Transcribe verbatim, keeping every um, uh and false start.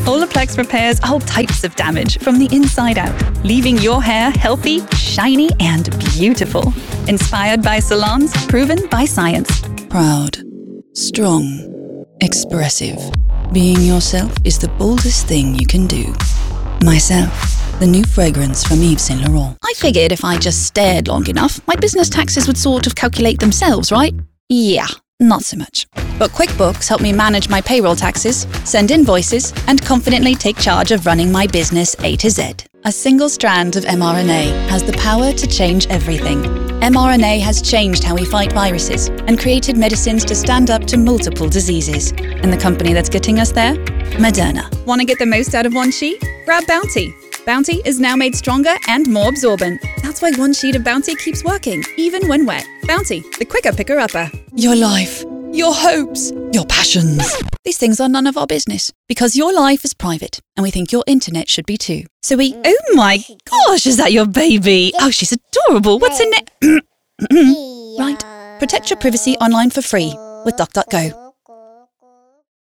Olaplex repairs all types of damage from the inside out, leaving your hair healthy, shiny, and beautiful. Inspired by salons, proven by science. Proud, strong, expressive. Being yourself is the boldest thing you can do. Myself, the new fragrance from Yves Saint Laurent. I figured if I just stared long enough, my business taxes would sort of calculate themselves, right? Yeah, not so much. But QuickBooks helped me manage my payroll taxes, send invoices, and confidently take charge of running my business A to Z. A single strand of mRNA has the power to change everything. mRNA has changed how we fight viruses and created medicines to stand up to multiple diseases. And the company that's getting us there? Moderna. Want to get the most out of one sheet? Grab Bounty. Bounty is now made stronger and more absorbent. That's why one sheet of Bounty keeps working, even when wet. Bounty, the quicker picker-upper. Your life, your hopes, your passions. These things are none of our business because your life is private and we think your internet should be too. So we... Oh my gosh, is that your baby? Oh, she's adorable. What's her name? Right. Protect your privacy online for free with DuckDuckGo.